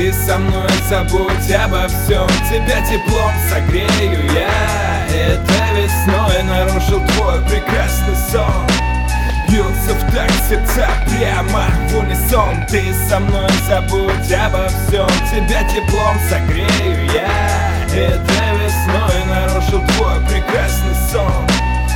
Ты со мной, забудь обо всем, тебя теплом согрею я. Это весной нарушил твой прекрасный сон. Бьются в такт сердца прямо в унисон. Ты со мной, забудь обо всем, тебя теплом согрею я. Это весной нарушил твой прекрасный сон.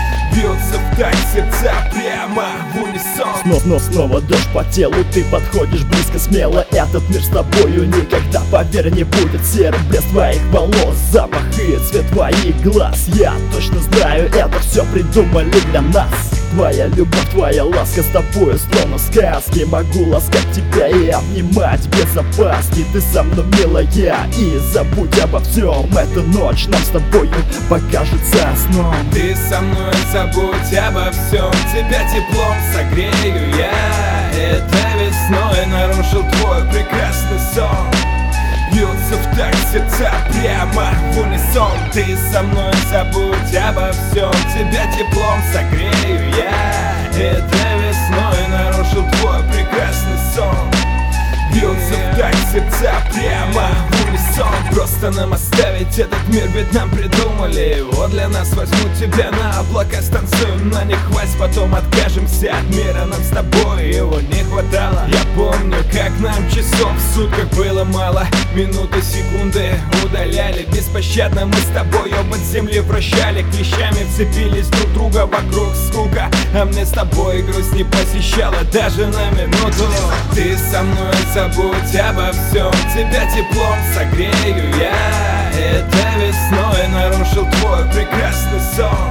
Бьются в такт сердца прямо в унисон. Снова дождь по телу, ты подходишь близко, смело. Этот мир с тобою никогда, поверь, не будет серым. Блеск твоих волос, запах и цвет твоих глаз. Я точно знаю, это все придумали для нас. Твоя любовь, твоя ласка с тобою словно сказки. Могу ласкать тебя и обнимать без опаски. Ты со мной, милая, и забудь обо всем. Эта ночь нам с тобою покажется сном. Ты со мной, забудь обо всем, тебя теплом согрею я. Это весной нарушил твой прекрасный сон. Бьются в такт сердца прямо в унисон. Ты со мной, забудь обо всем, тебя теплом согрею я. Это весной нарушил твой прекрасный сон. Бьются в такт сердца прямо в унисон. Просто нам оставить этот мир, ведь нам придумали его для нас. Возьму тебя на облака, станцуем на них вальс, потом откажемся от мира. Нам с тобой его не хватало. Я помню, как нам часов в сутках было мало. Минуты, секунды удаляли беспощадно. Мы с тобой оба с земли вращали, клещами вцепились друг друга, вокруг скука. А мне с тобой грусть не посещала даже на минуту. Ты со мной, забудь обо всем, тебя теплом согрею я. Это весной нарушил твой прекрасный сон.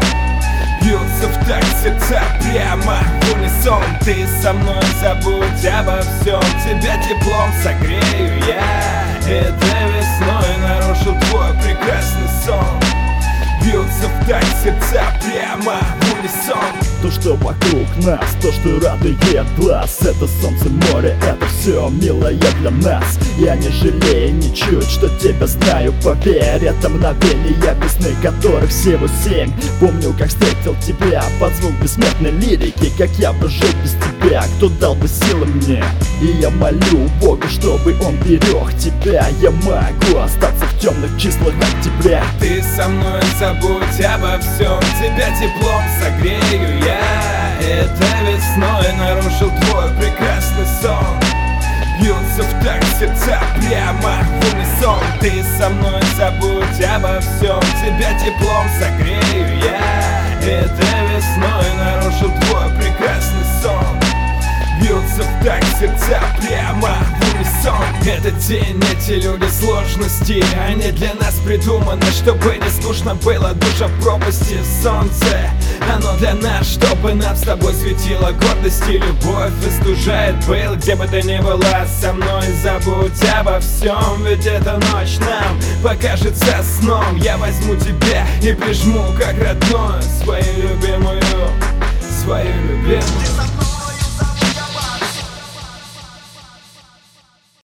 Бьются в такт сердца прямо в унисон. Ты со мной, забудь обо всем, тебя теплом согрею я. Это весной нарушил твой прекрасный сон. Бьются в такт сердца прямо в унисон. То, что вокруг нас, то, что радует глаз, это солнце, море, это все, милое, для нас. Я не жалею ничуть, что тебя знаю, поверь. Это мгновения весны, которых всего 7. Помню, как встретил тебя под звук бессмертной лирики. Как я бы жил без тебя, кто дал бы силы мне. И я молю Бога, чтобы он берег тебя. Я могу остаться в темных числах октября. Ты со мной, забудь обо всем, тебя теплом согрею я. Это весной нарушил твой прекрасный сон. Бьются в такт сердца прямо в унисон. Ты со мной, забудь обо всем, тебя теплом согрею я. Это весной нарушил твой прекрасный сон. Бьются в такт сердца прямо в унисон. Этот день, эти люди, сложности, они для нас придуманы, чтобы не скучно было. Душа в пропасти, солнце, оно для нас, чтобы нам с тобой светила гордость и любовь. Остужает пыл, где бы ты ни была со мной, забудь обо всем, ведь эта ночь нам покажется сном. Я возьму тебя и прижму как родную, свою любимую, свою любимую.